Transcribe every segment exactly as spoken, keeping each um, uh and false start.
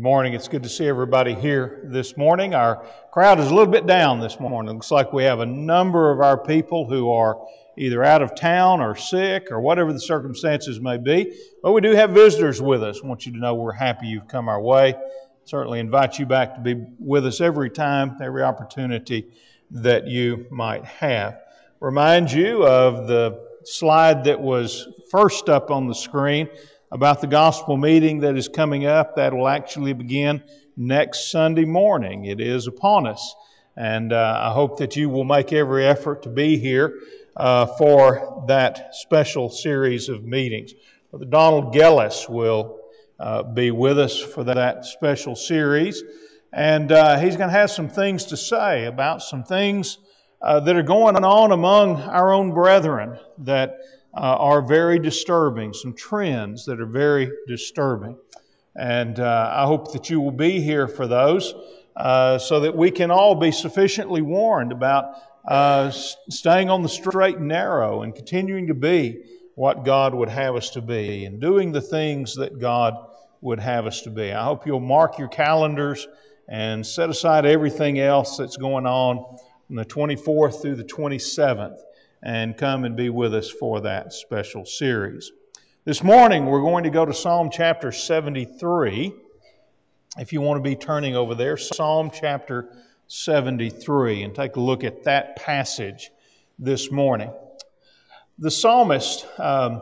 morning. It's good to see everybody here this morning. Our crowd is a little bit down this morning. It looks like we have a number of our people who are either out of town or sick or whatever the circumstances may be. But we do have visitors with us. I want you to know we're happy you've come our way. Certainly invite you back to be with us every time, every opportunity that you might have. Remind you of the slide that was first up on the screen about the gospel meeting that is coming up. That will actually begin next Sunday morning. It is upon us. And uh, I hope that you will make every effort to be here uh, for that special series of meetings. Brother Donald Gellis will uh, be with us for that special series. And uh, he's going to have some things to say about some things uh, that are going on among our own brethren that Uh, are very disturbing, some trends that are very disturbing. And uh, I hope that you will be here for those uh, so that we can all be sufficiently warned about uh, staying on the straight and narrow and continuing to be what God would have us to be and doing the things that God would have us to be. I hope you'll mark your calendars and set aside everything else that's going on from the twenty-fourth through the twenty-seventh. And come and be with us for that special series. This morning we're going to go to Psalm chapter seventy-three. If you want to be turning over there, Psalm chapter seventy-three, and take a look at that passage this morning. The psalmist, um,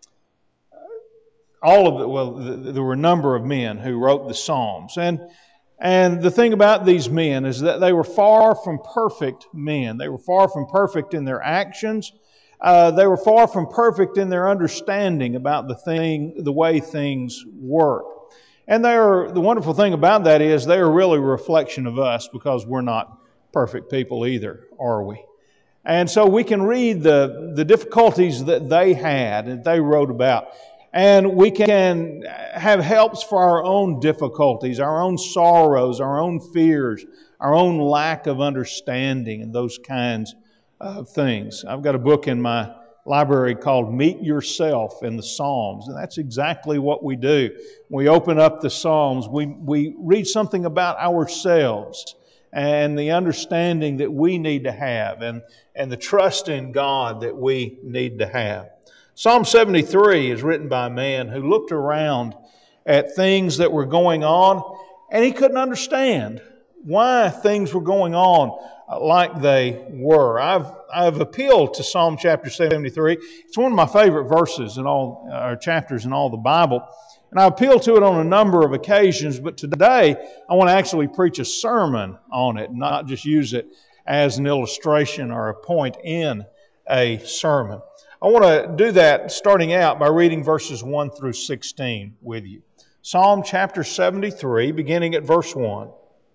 all of the, well, there were a number of men who wrote the Psalms, and And the thing about these men is that they were far from perfect men. They were far from perfect in their actions. Uh, they were far from perfect in their understanding about the thing, the way things work. And they are, the wonderful thing about that is they are really a reflection of us, because we're not perfect people either, are we? And so we can read the, the difficulties that they had, that they wrote about. And we can have helps for our own difficulties, our own sorrows, our own fears, our own lack of understanding, and those kinds of things. I've got a book in my library called Meet Yourself in the Psalms, and that's exactly what we do. When we open up the Psalms, we, we read something about ourselves and the understanding that we need to have, and, and the trust in God that we need to have. Psalm seventy-three is written by a man who looked around at things that were going on, and he couldn't understand why things were going on like they were. I've I've appealed to Psalm chapter seventy-three. It's one of my favorite verses in all or chapters in all the Bible, and I appealed to it on a number of occasions. But today I want to actually preach a sermon on it, not just use it as an illustration or a point in a sermon. I want to do that starting out by reading verses one through sixteen with you. Psalm chapter seventy-three, beginning at verse one,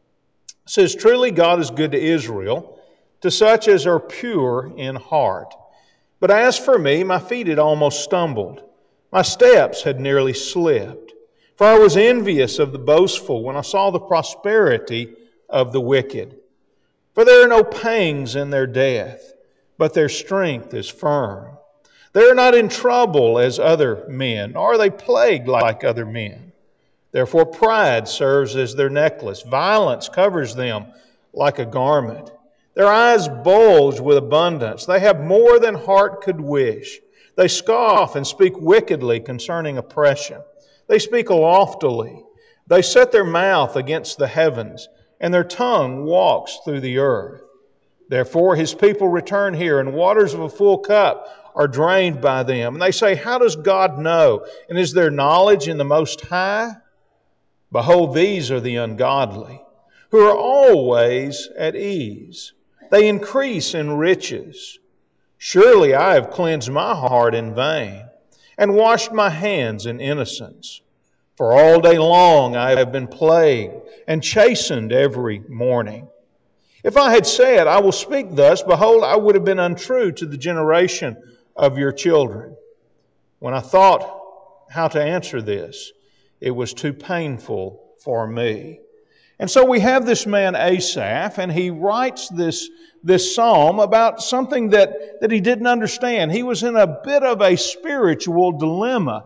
says, "Truly God is good to Israel, to such as are pure in heart. But as for me, my feet had almost stumbled. My steps had nearly slipped. For I was envious of the boastful when I saw the prosperity of the wicked. For there are no pangs in their death, but their strength is firm. They are not in trouble as other men, nor are they plagued like other men. Therefore pride serves as their necklace. Violence covers them like a garment. Their eyes bulge with abundance. They have more than heart could wish. They scoff and speak wickedly concerning oppression. They speak loftily. They set their mouth against the heavens, and their tongue walks through the earth. Therefore His people return here, and waters of a full cup are drained by them. And they say, how does God know? And is there knowledge in the Most High? Behold, these are the ungodly, who are always at ease. They increase in riches. Surely I have cleansed my heart in vain, and washed my hands in innocence. For all day long I have been plagued, and chastened every morning. If I had said, I will speak thus, behold, I would have been untrue to the generation of your children. When I thought how to answer this, it was too painful for me." And so we have this man Asaph, and he writes this, this psalm about something that, that he didn't understand. He was in a bit of a spiritual dilemma.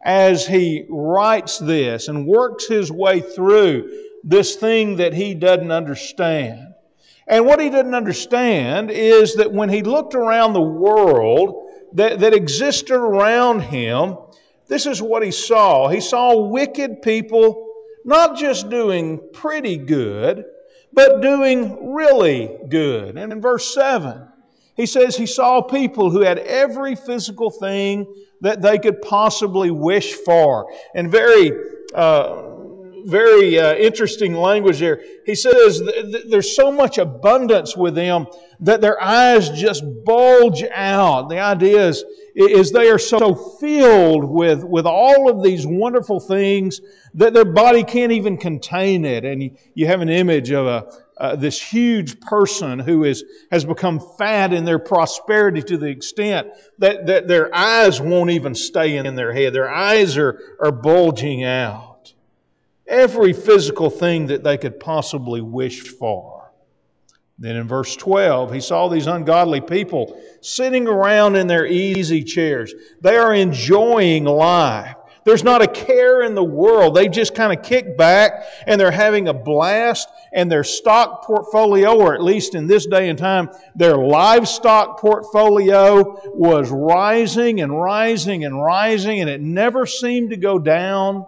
as he writes this and works his way through this thing that he doesn't understand. And what he didn't understand is that when he looked around the world that, that existed around him, this is what he saw. He saw wicked people not just doing pretty good, but doing really good. And in verse seven, he says he saw people who had every physical thing that they could possibly wish for. And very, uh, very uh, interesting language there. He says th- th- there's so much abundance with them that their eyes just bulge out. The idea is, is they are so filled with, with all of these wonderful things that their body can't even contain it. And you, you have an image of a Uh, this huge person who is, has become fat in their prosperity to the extent that, that their eyes won't even stay in their head. Their eyes are, are bulging out. Every physical thing that they could possibly wish for. Then in verse twelve, he saw these ungodly people sitting around in their easy chairs. They are enjoying life. There's not a care in the world. They just kind of kick back and they're having a blast, and their stock portfolio, or at least in this day and time, their livestock portfolio was rising and rising and rising, and it never seemed to go down.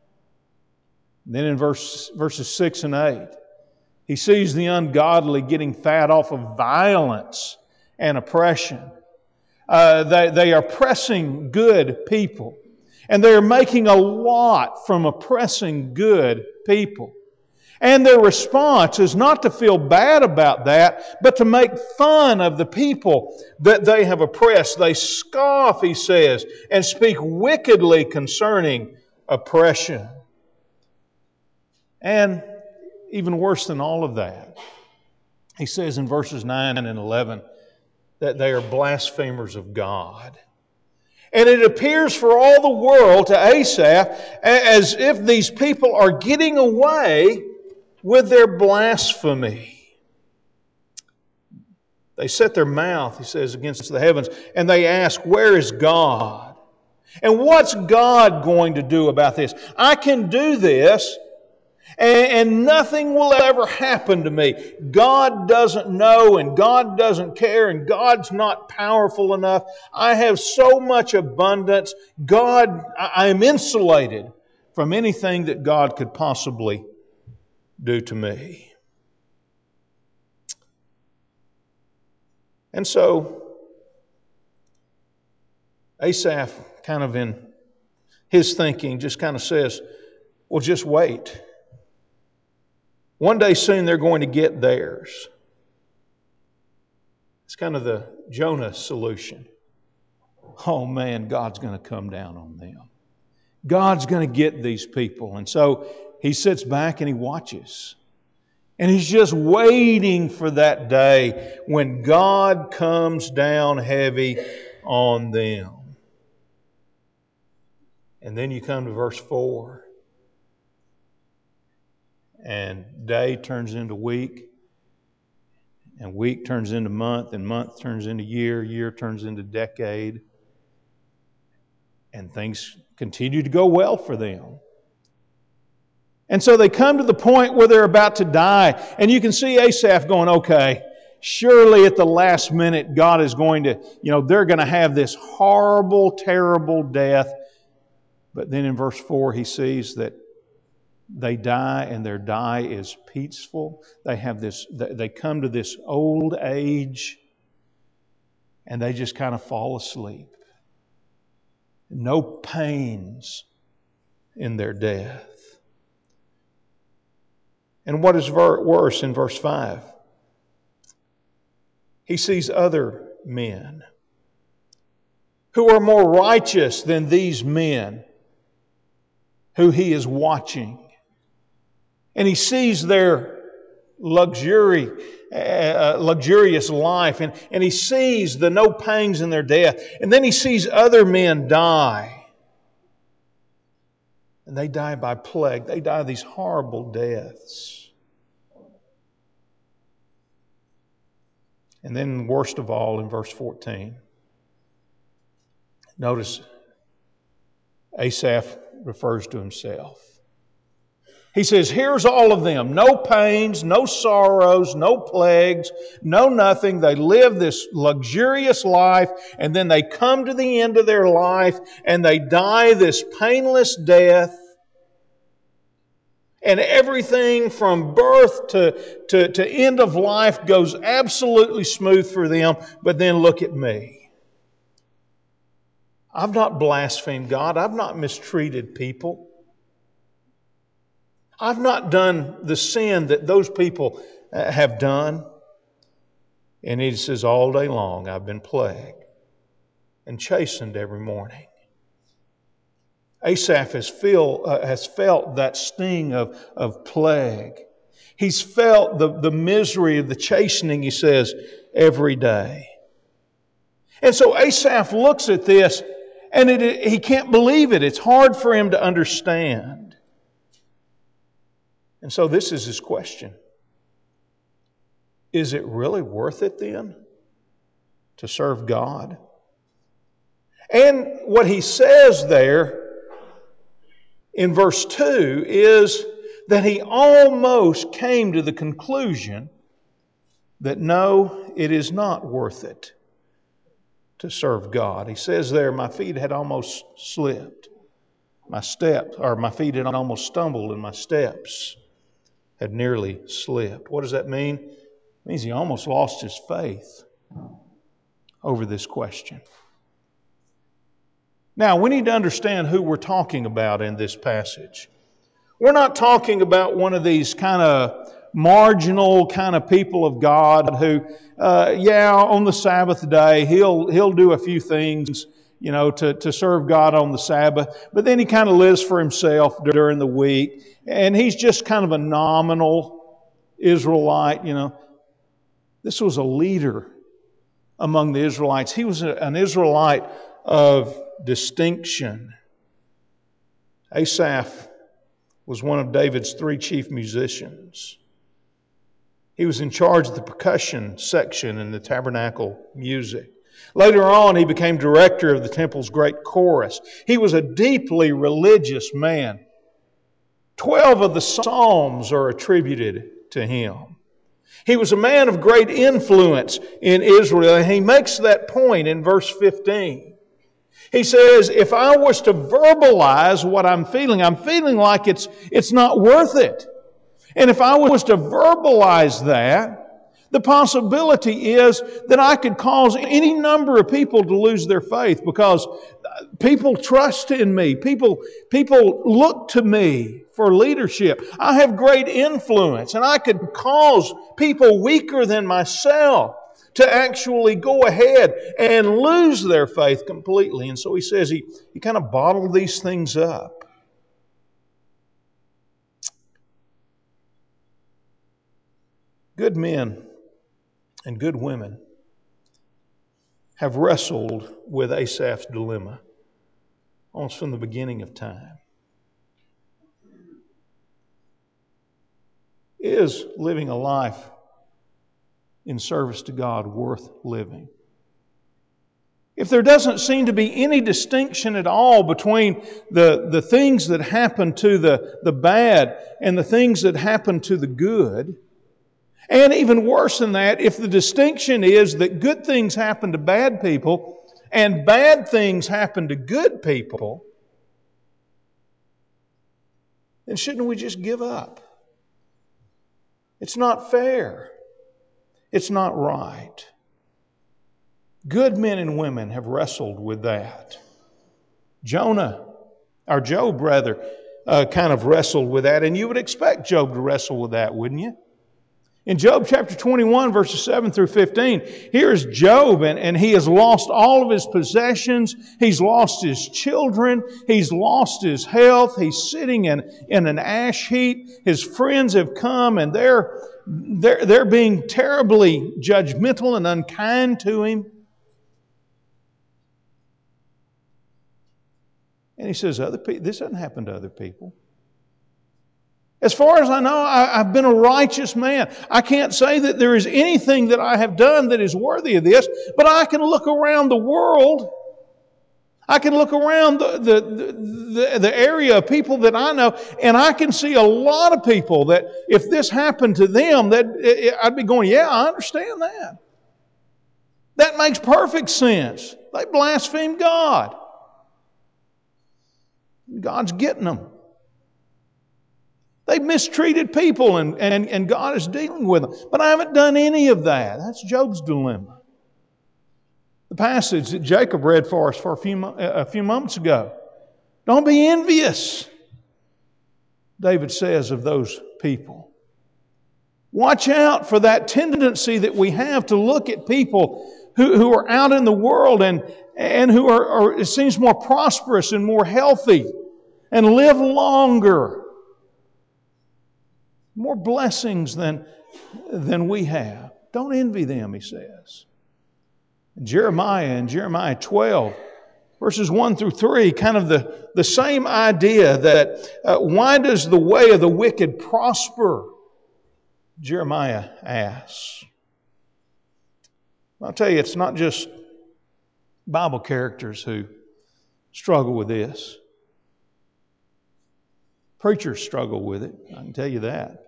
And then in verse, verses six and eight, he sees the ungodly getting fat off of violence and oppression. Uh, they, they are oppressing good people. And they're making a lot from oppressing good people. And their response is not to feel bad about that, but to make fun of the people that they have oppressed. They scoff, he says, and speak wickedly concerning oppression. And even worse than all of that, he says in verses nine and eleven that they are blasphemers of God. And it appears for all the world to Asaph as if these people are getting away with their blasphemy. They set their mouth, he says, against the heavens, and they ask, where is God? And what's God going to do about this? I can do this, and nothing will ever happen to me. God doesn't know, and God doesn't care, and God's not powerful enough. I have so much abundance. God, I am insulated from anything that God could possibly do to me. And so, Asaph, kind of in his thinking, just kind of says, well, just wait. One day soon they're going to get theirs. It's kind of the Jonah solution. Oh man, God's going to come down on them. God's going to get these people. And so he sits back and he watches. And he's just waiting for that day when God comes down heavy on them. And then you come to verse four. And day turns into week. And week turns into month. And month turns into year. Year turns into decade. And things continue to go well for them. And so they come to the point where they're about to die. And you can see Asaph going, okay, surely at the last minute God is going to, you know, they're going to have this horrible, terrible death. But then in verse four he sees that they die and their die is peaceful. They have this, they come to this old age and they just kind of fall asleep. No pains in their death. And what is worse in verse five? He sees other men who are more righteous than these men who he is watching. And he sees their luxury, uh, luxurious life, and, and he sees the no pangs in their death. And then he sees other men die. And they die by plague. They die these horrible deaths. And then worst of all in verse fourteen. Notice Asaph refers to himself. He says, here's all of them. No pains, no sorrows, no plagues, no nothing. They live this luxurious life, and then they come to the end of their life and they die this painless death. And everything from birth to, to, to end of life goes absolutely smooth for them. But then look at me. I've not blasphemed God. I've not mistreated people. I've not done the sin that those people have done. And he says, all day long I've been plagued and chastened every morning. Asaph has, feel, uh, has felt that sting of, of plague. He's felt the, the misery of the chastening, he says, every day. And so Asaph looks at this and it, it, he can't believe it. It's hard for him to understand. And so this is his question. Is it really worth it then to serve God? And what he says there in verse two is that he almost came to the conclusion that no, it is not worth it to serve God. He says there, my feet had almost slipped. My steps, or my feet had almost stumbled and my steps had nearly slipped. What does that mean? It means he almost lost his faith over this question. Now, we need to understand who we're talking about in this passage. We're not talking about one of these kind of marginal kind of people of God who, uh, yeah, on the Sabbath day, he'll he'll do a few things, you know, to, to serve God on the Sabbath, but then he kind of lives for himself during the week, and he's just kind of a nominal Israelite, you know. This was a leader among the Israelites. He was an Israelite of distinction. Asaph was one of David's three chief musicians. He was in charge of the percussion section in the tabernacle music. Later on, he became director of the temple's great chorus. He was a deeply religious man. Twelve of the Psalms are attributed to him. He was a man of great influence in Israel, and he makes that point in verse fifteen. He says, if I was to verbalize what I'm feeling, I'm feeling like it's, it's not worth it. And if I was to verbalize that, the possibility is that I could cause any number of people to lose their faith because people trust in me. People, people look to me for leadership. I have great influence, and I could cause people weaker than myself to actually go ahead and lose their faith completely. And so he says he, he kind of bottled these things up. Good men and good women have wrestled with Asaph's dilemma almost from the beginning of time. Is living a life in service to God worth living? If there doesn't seem to be any distinction at all between the, the things that happen to the, the bad and the things that happen to the good, and even worse than that, if the distinction is that good things happen to bad people and bad things happen to good people, then shouldn't we just give up? It's not fair. It's not right. Good men and women have wrestled with that. Jonah, or Job rather, uh, kind of wrestled with that, and you would expect Job to wrestle with that, wouldn't you? In Job chapter twenty-one, verses seven through fifteen, here's Job, and, and he has lost all of his possessions. He's lost his children. He's lost his health. He's sitting in, in an ash heap. His friends have come, and they're, they're, they're being terribly judgmental and unkind to him. And he says, "Other people, this doesn't happen to other people. As far as I know, I, I've been a righteous man. I can't say that there is anything that I have done that is worthy of this, but I can look around the world. I can look around the, the, the, the area of people that I know, and I can see a lot of people that if this happened to them, that I'd be going, yeah, I understand that. That makes perfect sense. They blaspheme God. God's getting them. They've mistreated people, and, and, and God is dealing with them. But I haven't done any of that. That's Job's dilemma. The passage that Jacob read for us for a few, a few moments ago. Don't be envious, David says of those people. Watch out for that tendency that we have to look at people who, who are out in the world and, and who are, are, it seems, more prosperous and more healthy and live longer. More blessings than, than we have. Don't envy them, he says. Jeremiah in Jeremiah twelve, verses one through three, kind of the, the same idea that uh, why does the way of the wicked prosper? Jeremiah asks. I'll tell you, it's not just Bible characters who struggle with this. Preachers struggle with it, I can tell you that.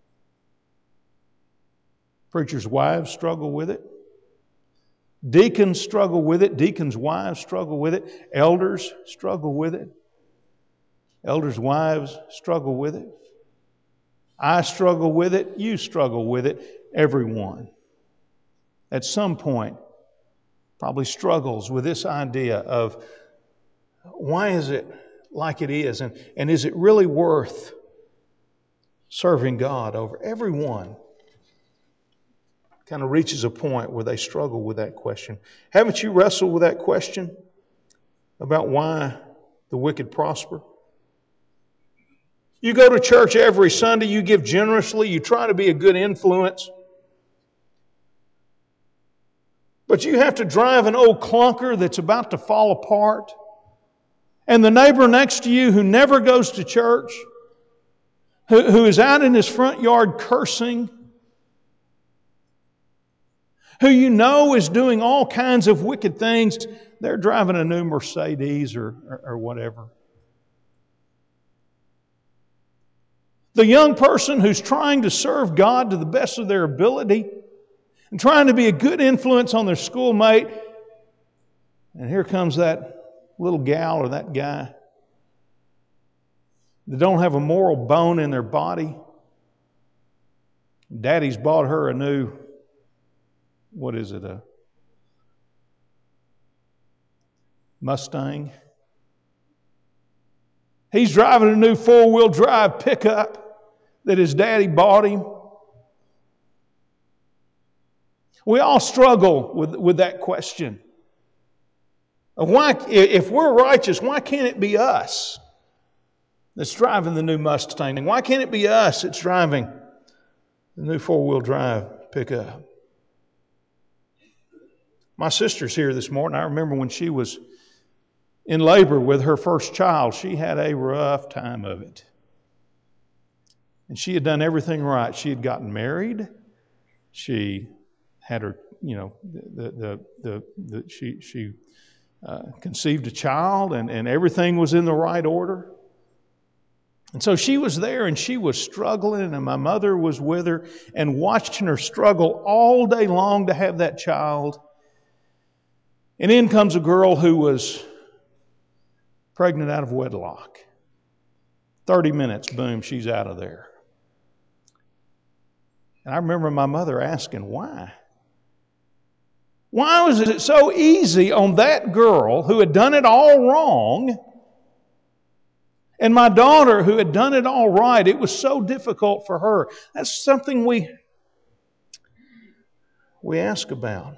Preachers' wives struggle with it. Deacons struggle with it. Deacons' wives struggle with it. Elders struggle with it. Elders' wives struggle with it. I struggle with it. You struggle with it. Everyone, at some point, probably struggles with this idea of why is it like it is? And, and is it really worth serving God over? Everyone kind of reaches a point where they struggle with that question. Haven't you wrestled with that question about why the wicked prosper? You go to church every Sunday, you give generously, you try to be a good influence. But you have to drive an old clunker that's about to fall apart. And the neighbor next to you who never goes to church, who, who is out in his front yard cursing, who you know is doing all kinds of wicked things, they're driving a new Mercedes or, or, or whatever. The young person who's trying to serve God to the best of their ability and trying to be a good influence on their schoolmate, and here comes that little gal or that guy that don't have a moral bone in their body. Daddy's bought her a new What is it, a Mustang? He's driving a new four-wheel drive pickup that his daddy bought him. We all struggle with, with that question. Of why, if we're righteous, why can't it be us that's driving the new Mustang? And why can't it be us that's driving the new four-wheel drive pickup? My sister's here this morning. I remember when she was in labor with her first child, she had a rough time of it. And she had done everything right. She had gotten married. She had her, you know, the the the, the she she uh, conceived a child, and, and everything was in the right order. And so she was there, and she was struggling, and my mother was with her and watching her struggle all day long to have that child. And in comes a girl who was pregnant out of wedlock. thirty minutes, boom, she's out of there. And I remember my mother asking, why? Why was it so easy on that girl who had done it all wrong, and my daughter who had done it all right? It was so difficult for her. That's something we, we ask about.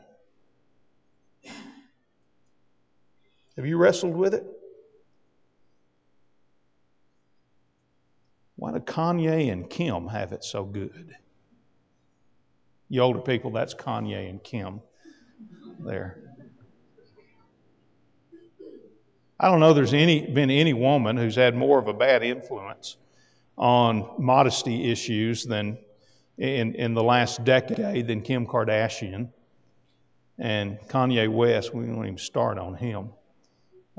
Have you wrestled with it? Why do Kanye and Kim have it so good? You older people, that's Kanye and Kim there. I don't know there's any been any woman who's had more of a bad influence on modesty issues than in, in the last decade than Kim Kardashian. And Kanye West, we don't even start on him.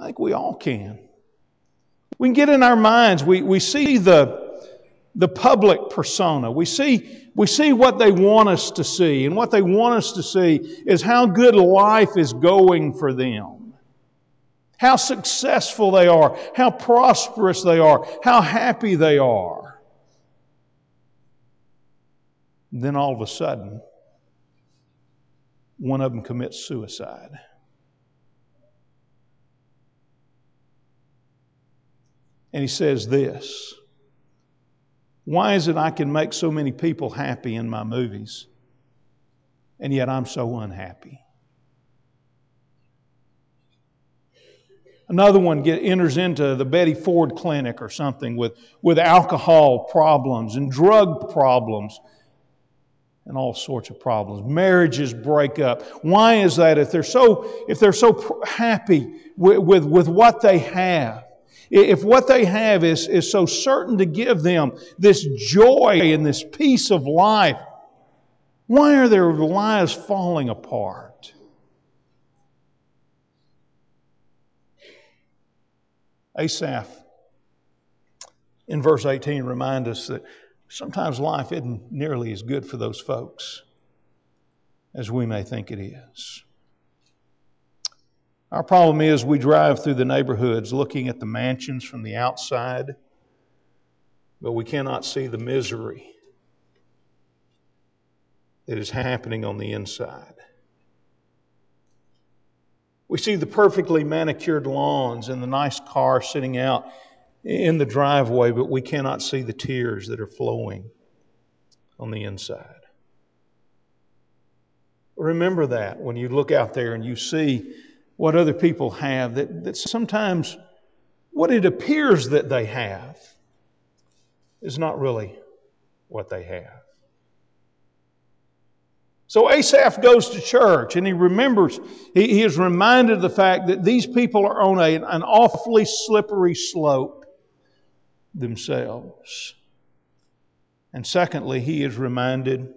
I think we all can. We can get in our minds. We, we see the, the public persona. We see, we see what they want us to see. And what they want us to see is how good life is going for them. How successful they are. How prosperous they are. How happy they are. And then all of a sudden, one of them commits suicide. And he says this, why is it I can make so many people happy in my movies, and yet I'm so unhappy? Another one get, enters into the Betty Ford Clinic or something with, with alcohol problems and drug problems and all sorts of problems. Marriages break up. Why is that? If they're so, if they're so happy with, with, with what they have, if what they have is, is so certain to give them this joy and this peace of life, why are their lives falling apart? Asaph, in verse eighteen, reminds us that sometimes life isn't nearly as good for those folks as we may think it is. Our problem is we drive through the neighborhoods looking at the mansions from the outside, but we cannot see the misery that is happening on the inside. We see the perfectly manicured lawns and the nice car sitting out in the driveway, but we cannot see the tears that are flowing on the inside. Remember that when you look out there and you see what other people have, that, that sometimes what it appears that they have is not really what they have. So Asaph goes to church and he remembers, he, he is reminded of the fact that these people are on a, an awfully slippery slope themselves. And secondly, he is reminded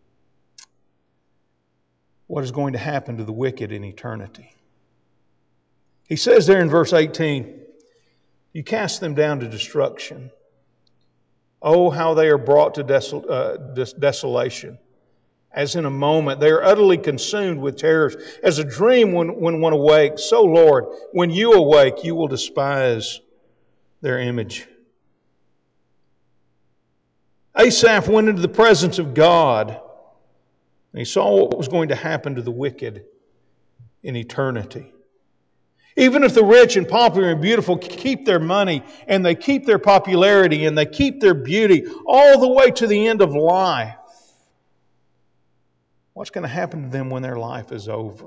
what is going to happen to the wicked in eternity. He says there in verse eighteen, you cast them down to destruction. Oh, how they are brought to desol- uh, des- desolation. As in a moment, they are utterly consumed with terrors. As a dream when, when one awakes, so Lord, when you awake, you will despise their image. Asaph went into the presence of God, and he saw what was going to happen to the wicked in eternity. Even if the rich and popular and beautiful keep their money and they keep their popularity and they keep their beauty all the way to the end of life, what's going to happen to them when their life is over?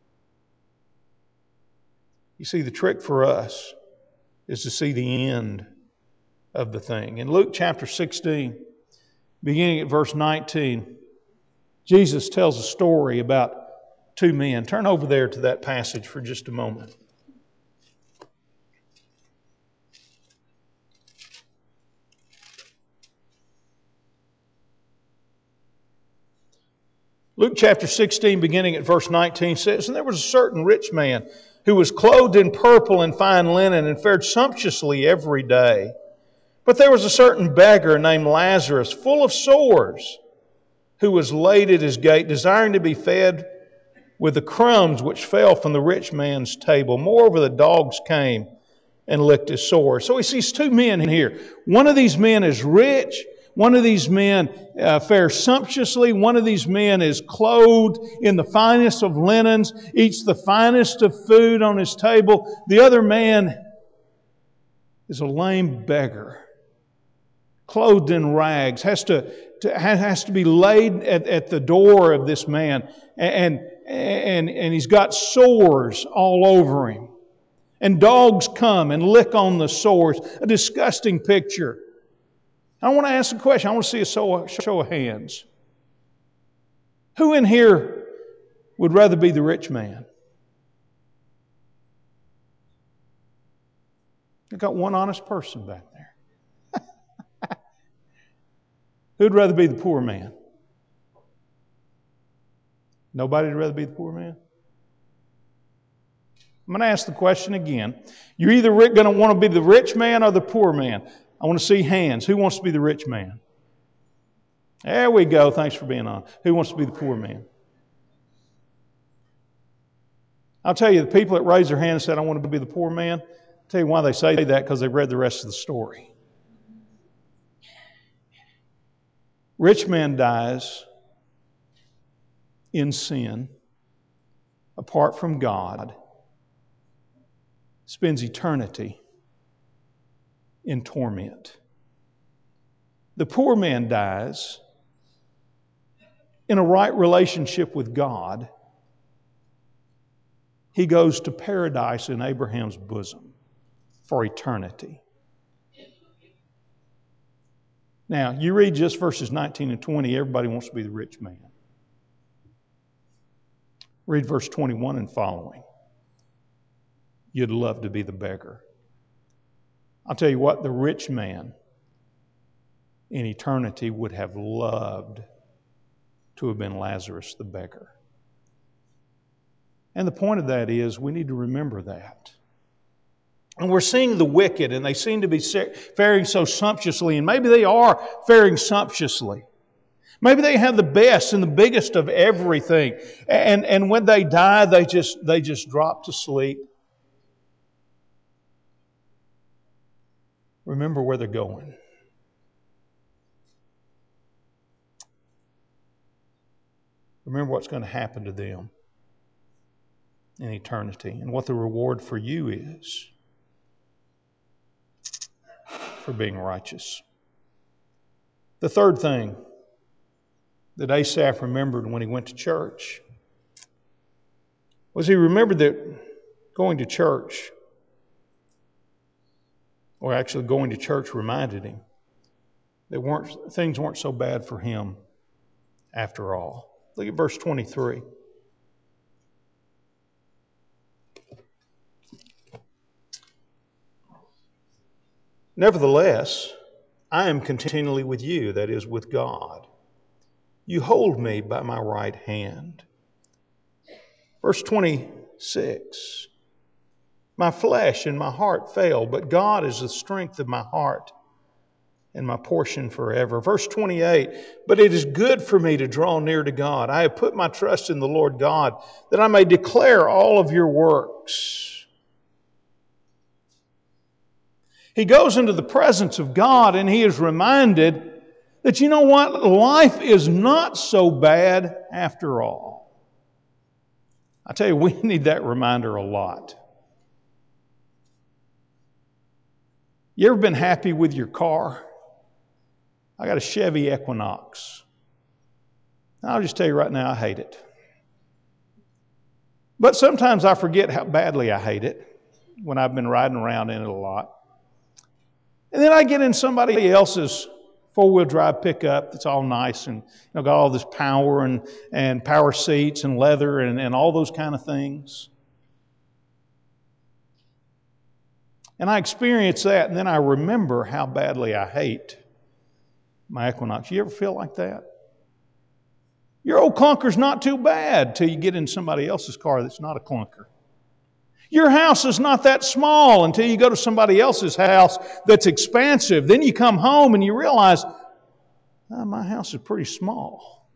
You see, the trick for us is to see the end of the thing. In Luke chapter sixteen, beginning at verse nineteen, Jesus tells a story about two men. Turn over there to that passage for just a moment. Luke chapter sixteen, beginning at verse nineteen, says, and there was a certain rich man who was clothed in purple and fine linen and fared sumptuously every day. But there was a certain beggar named Lazarus, full of sores, who was laid at his gate, desiring to be fed with the crumbs which fell from the rich man's table. Moreover, the dogs came and licked his sores. So he sees two men here. One of these men is rich. One of these men uh, fares sumptuously. One of these men is clothed in the finest of linens, eats the finest of food on his table. The other man is a lame beggar, clothed in rags, has to, to has to be laid at, at the door of this man, and, and, and he's got sores all over him. And dogs come and lick on the sores. A disgusting picture. I want to ask a question. I want to see a show of hands. Who in here would rather be the rich man? I've got one honest person back there. Who'd rather be the poor man? Nobody would rather be the poor man? I'm going to ask the question again. You're either going to want to be the rich man or the poor man. I want to see hands. Who wants to be the rich man? There we go. Thanks for being on. Who wants to be the poor man? I'll tell you, the people that raised their hand and said, I want to be the poor man, I'll tell you why they say that, because they've read the rest of the story. Rich man dies in sin, apart from God, spends eternity in torment. The poor man dies in a right relationship with God. He goes to paradise in Abraham's bosom for eternity. Now, you read just verses nineteen and twenty, everybody wants to be the rich man. Read verse twenty-one and following. You'd love to be the beggar. I'll tell you what, the rich man in eternity would have loved to have been Lazarus the beggar. And the point of that is we need to remember that. And we're seeing the wicked, and they seem to be faring so sumptuously, and maybe they are faring sumptuously. Maybe they have the best and the biggest of everything. And, and when they die, they just, they just drop to sleep. Remember where they're going. Remember what's going to happen to them in eternity and what the reward for you is for being righteous. The third thing that Asaph remembered when he went to church was he remembered that going to church, or actually going to church, reminded him that weren't, things weren't so bad for him after all. Look at verse twenty-three. Nevertheless, I am continually with you, that is, with God. You hold me by my right hand. Verse twenty-six. My flesh and my heart fail, but God is the strength of my heart and my portion forever. Verse twenty-eight. But it is good for me to draw near to God. I have put my trust in the Lord God, that I may declare all of your works. He goes into the presence of God and he is reminded that, you know what, life is not so bad after all. I tell you, we need that reminder a lot. You ever been happy with your car? I got a Chevy Equinox. I'll just tell you right now, I hate it. But sometimes I forget how badly I hate it when I've been riding around in it a lot. And then I get in somebody else's four-wheel drive pickup that's all nice and, you know, got all this power and, and power seats and leather and, and all those kind of things. And I experience that, and then I remember how badly I hate my Equinox. You ever feel like that? Your old clunker's not too bad till you get in somebody else's car that's not a clunker. Your house is not that small until you go to somebody else's house that's expansive. Then you come home and you realize, oh, my house is pretty small.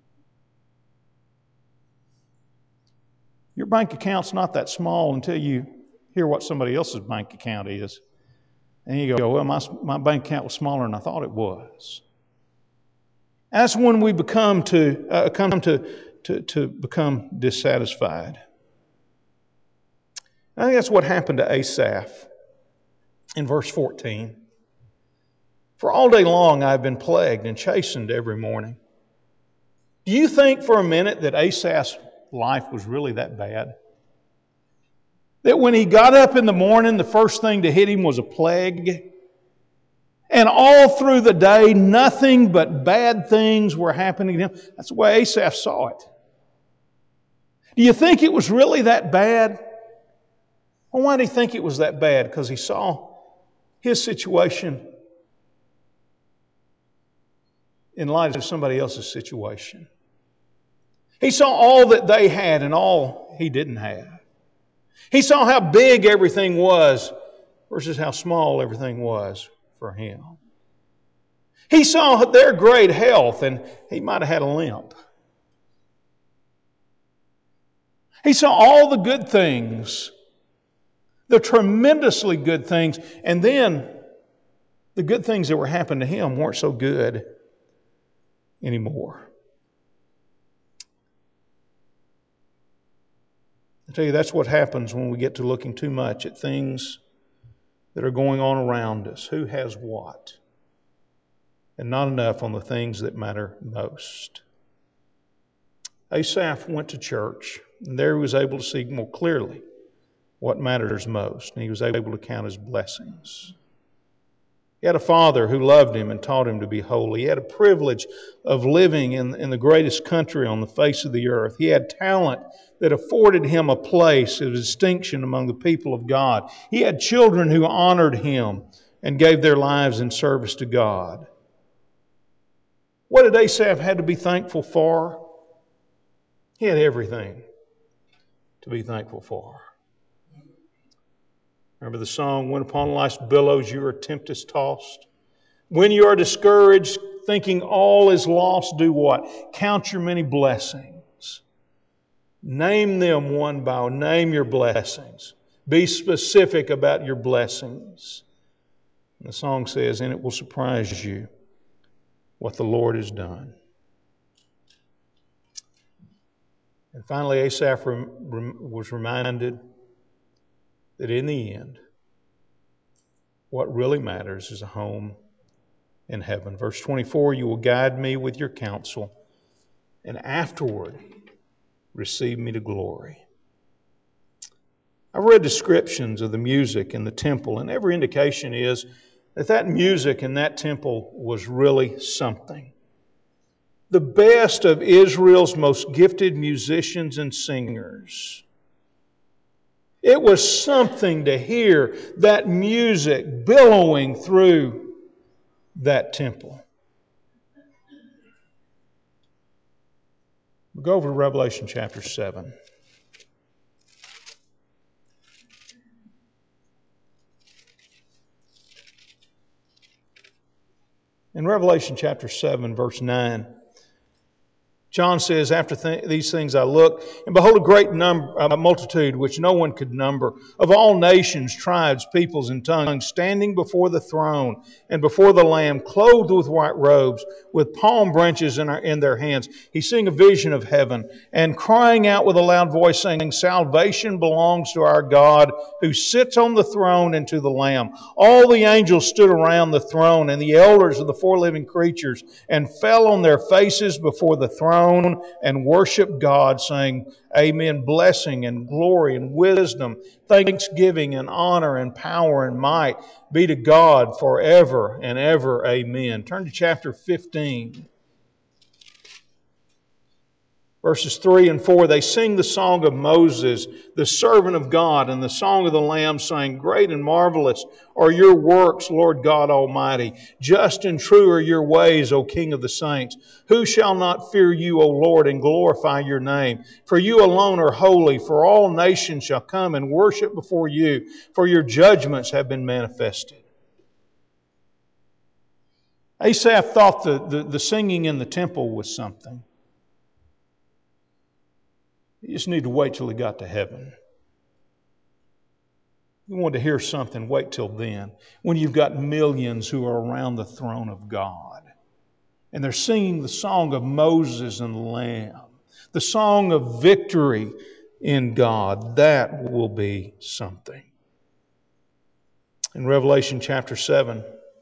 Your bank account's not that small until you hear what somebody else's bank account is. And you go, well, my, my bank account was smaller than I thought it was. That's when we become to uh, come to, to, to become dissatisfied. I think that's what happened to Asaph in verse fourteen. For all day long I have been plagued and chastened every morning. Do you think for a minute that Asaph's life was really that bad? That when he got up in the morning, the first thing to hit him was a plague? And all through the day, nothing but bad things were happening to him? That's the way Asaph saw it. Do you think it was really that bad? Well, why did he think it was that bad? Because he saw his situation in light of somebody else's situation. He saw all that they had and all he didn't have. He saw how big everything was versus how small everything was for him. He saw their great health, and he might have had a limp. He saw all the good things, the tremendously good things, and then the good things that were happening to him weren't so good anymore. I tell you, that's what happens when we get to looking too much at things that are going on around us. Who has what? And not enough on the things that matter most. Asaph went to church, and there he was able to see more clearly what matters most, and he was able to count his blessings. He had a father who loved him and taught him to be holy. He had a privilege of living in, in the greatest country on the face of the earth. He had talent that afforded him a place of distinction among the people of God. He had children who honored him and gave their lives in service to God. What did Asaph have to be thankful for? He had everything to be thankful for. Remember the song, when upon life's billows you are tempest tossed? When you are discouraged, thinking all is lost, do what? Count your many blessings. Name them one by one. Name your blessings. Be specific about your blessings. And the song says, and it will surprise you what the Lord has done. And finally, Asaph was reminded that in the end, what really matters is a home in heaven. Verse twenty-four, you will guide me with your counsel, and afterward receive me to glory. I've read descriptions of the music in the temple, and every indication is that that music in that temple was really something. The best of Israel's most gifted musicians and singers. It was something to hear that music billowing through that temple. We'll go over to Revelation chapter seven. In Revelation chapter seven, verse nine, John says, after th- these things I looked, and behold a great number, a multitude which no one could number, of all nations, tribes, peoples, and tongues, standing before the throne and before the Lamb, clothed with white robes, with palm branches in, our, in their hands. He's seeing a vision of heaven, and crying out with a loud voice, saying, salvation belongs to our God, who sits on the throne, and to the Lamb. All the angels stood around the throne, and the elders of the four living creatures, and fell on their faces before the throne, and worship God, saying, Amen, blessing and glory and wisdom, thanksgiving and honor and power and might be to God forever and ever. Amen. Turn to chapter fifteen. Verses three and four, they sing the song of Moses, the servant of God, and the song of the Lamb, saying, great and marvelous are your works, Lord God Almighty. Just and true are your ways, O King of the saints. Who shall not fear you, O Lord, and glorify your name? For you alone are holy, for all nations shall come and worship before you, for your judgments have been manifested. Asaph thought the, the, the singing in the temple was something. You just need to wait till he got to heaven. You want to hear something, wait till then. When you've got millions who are around the throne of God. And they're singing the song of Moses and the Lamb. The song of victory in God. That will be something. In Revelation chapter seven,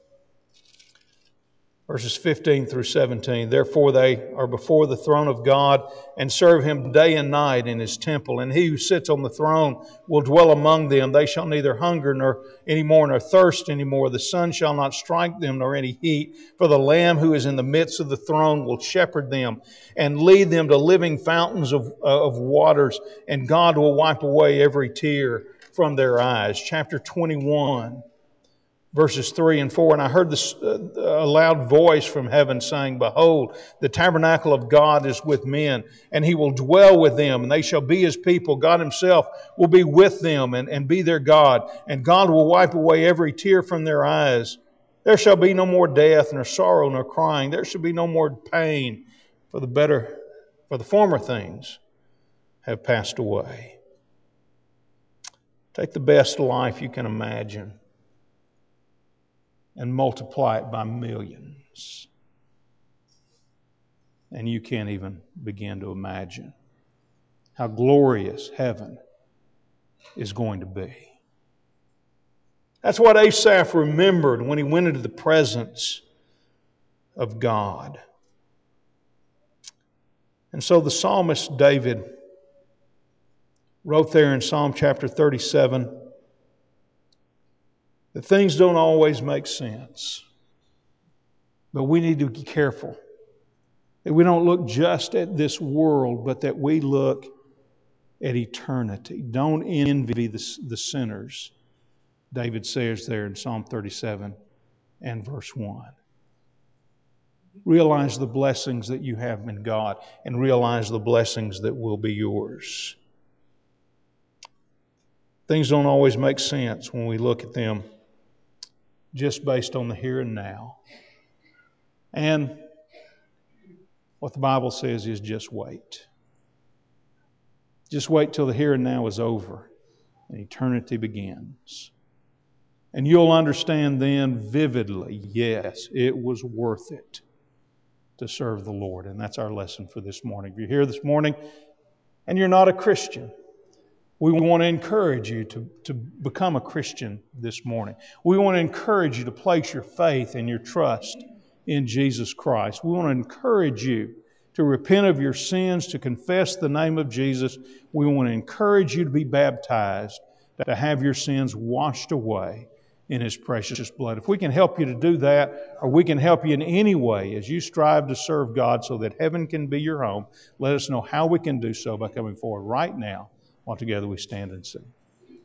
verses fifteen through seventeen, therefore they are before the throne of God and serve Him day and night in His temple. And He who sits on the throne will dwell among them. They shall neither hunger nor any more nor thirst any more. The sun shall not strike them nor any heat. For the Lamb who is in the midst of the throne will shepherd them and lead them to living fountains of, uh, of waters. And God will wipe away every tear from their eyes. Chapter twenty-one. verses three and four. And I heard this, uh, a loud voice from heaven saying, Behold, the tabernacle of God is with men, and He will dwell with them, and they shall be His people. God Himself will be with them and, and be their God. And God will wipe away every tear from their eyes. There shall be no more death, nor sorrow, nor crying. There shall be no more pain, for the better, for the former things have passed away. Take the best life you can imagine and multiply it by millions. And you can't even begin to imagine how glorious heaven is going to be. That's what Asaph remembered when he went into the presence of God. And so the psalmist David wrote there in Psalm chapter thirty-seven that things don't always make sense. But we need to be careful that we don't look just at this world, but that we look at eternity. Don't envy the, the sinners, David says there in Psalm thirty-seven and verse one. Realize the blessings that you have in God and realize the blessings that will be yours. Things don't always make sense when we look at them just based on the here and now. And what the Bible says is just wait. Just wait till the here and now is over and eternity begins. And you'll understand then vividly, yes, it was worth it to serve the Lord. And that's our lesson for this morning. If you're here this morning and you're not a Christian, we want to encourage you to, to become a Christian this morning. We want to encourage you to place your faith and your trust in Jesus Christ. We want to encourage you to repent of your sins, to confess the name of Jesus. We want to encourage you to be baptized, to have your sins washed away in His precious blood. If we can help you to do that, or we can help you in any way as you strive to serve God so that heaven can be your home, let us know how we can do so by coming forward right now while together we stand and sing.